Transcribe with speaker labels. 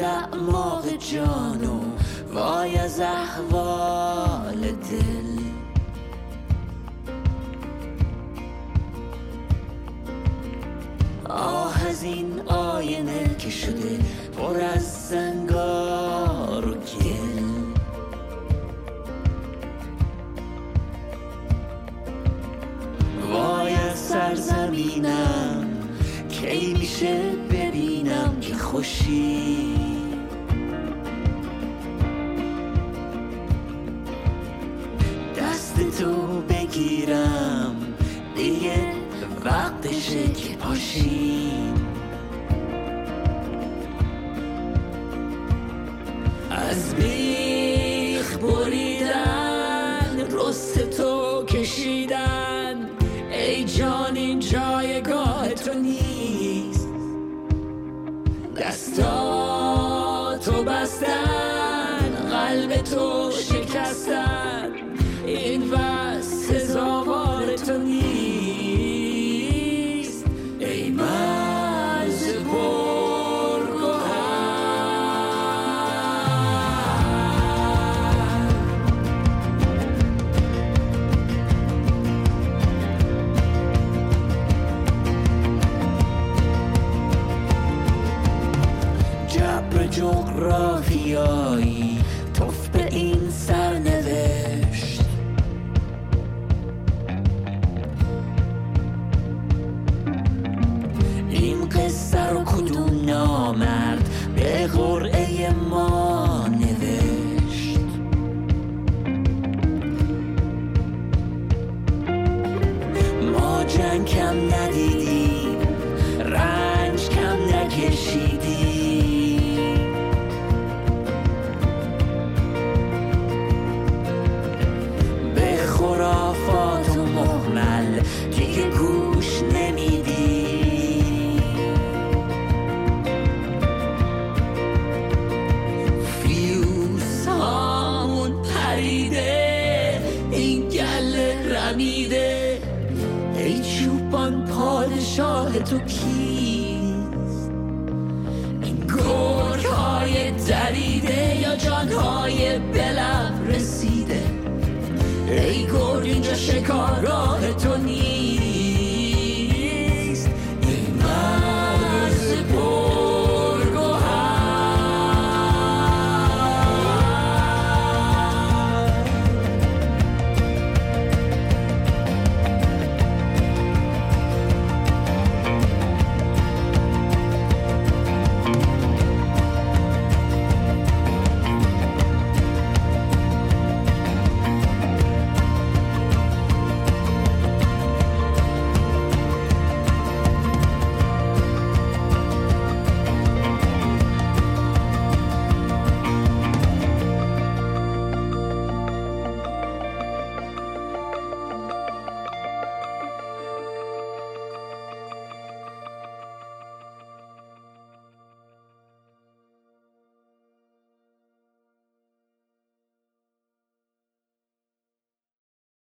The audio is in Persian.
Speaker 1: اعماق جانو وای از احوال دل. آه از این آینه که شده پر از زنگار و گل. وای از سرزمینم کی میشه ببینم که خوشی. دست تو بگیرم دیگه وقتشه که پاشیم. از بیخ بریدن رست تو کشیدن ای جان این جایگاه تو نیست. دستاتو بستن قلب تو شکستن این بس سزاوار تو نیست. ای مرز پرگوهر جبر جغرافیایی توف به این سرنوشت. این قصه رو کدوم نامرد به قرعه ما نوشت. ما جنگ کم ندیدیم رنج کم نکشیدیم. به خرافات و مهمل دیگه گوش نمیدیم. فیوز هامون پریده این گله رمیده. ای چوپان پادشاه تو کیست؟ این گرگ های دریده یا جان های بلب رسیده؟ ای گرگ اینجا شکارگاه تو نیست.